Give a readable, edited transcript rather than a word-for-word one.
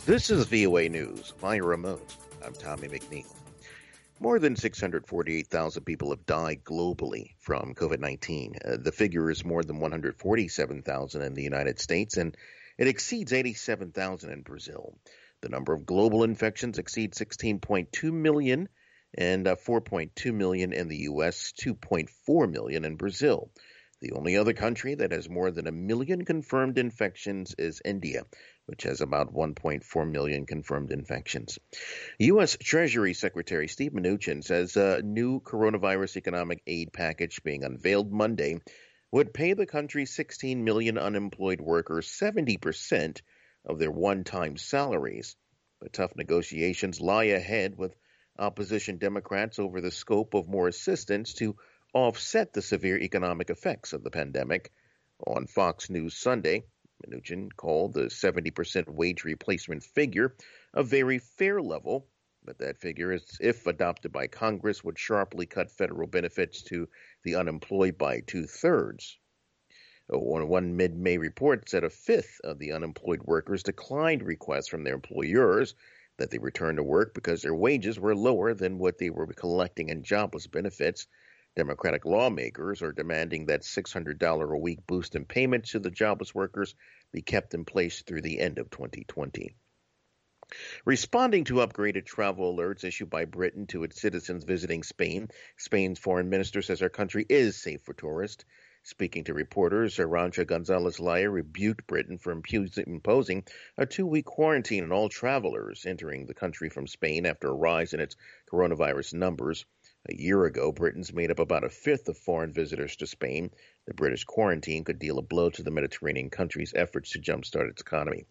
This is VOA News via remote. I'm Tommy McNeil. More than 648,000 people have died globally from COVID 19. The figure is more than 147,000 in the United States, and it exceeds 87,000 in Brazil. The number of global infections exceeds 16.2 million and 4.2 million in the U.S., 2.4 million in Brazil. The only other country that has more than a million confirmed infections is India, which has about 1.4 million confirmed infections. U.S. Treasury Secretary Steve Mnuchin says a new coronavirus economic aid package being unveiled Monday would pay the country's 16 million unemployed workers 70% of their one-time salaries. But tough negotiations lie ahead with opposition Democrats over the scope of more assistance to offset the severe economic effects of the pandemic. On Fox News Sunday, Mnuchin called the 70% wage replacement figure a very fair level, but that figure, if adopted by Congress, would sharply cut federal benefits to the unemployed by two-thirds. One mid-May report said a fifth of the unemployed workers declined requests from their employers that they return to work because their wages were lower than what they were collecting in jobless benefits. Democratic lawmakers are demanding that $600 a week boost in payments to the jobless workers be kept in place through the end of 2020. Responding to upgraded travel alerts issued by Britain to its citizens visiting Spain, Spain's foreign minister says our country is safe for tourists. Speaking to reporters, Arantxa González-Laya rebuked Britain for imposing a 2-week quarantine on all travelers entering the country from Spain after a rise in its coronavirus numbers. A year ago, Britons made up about a fifth of foreign visitors to Spain. The British quarantine could deal a blow to the Mediterranean country's efforts to jumpstart its economy.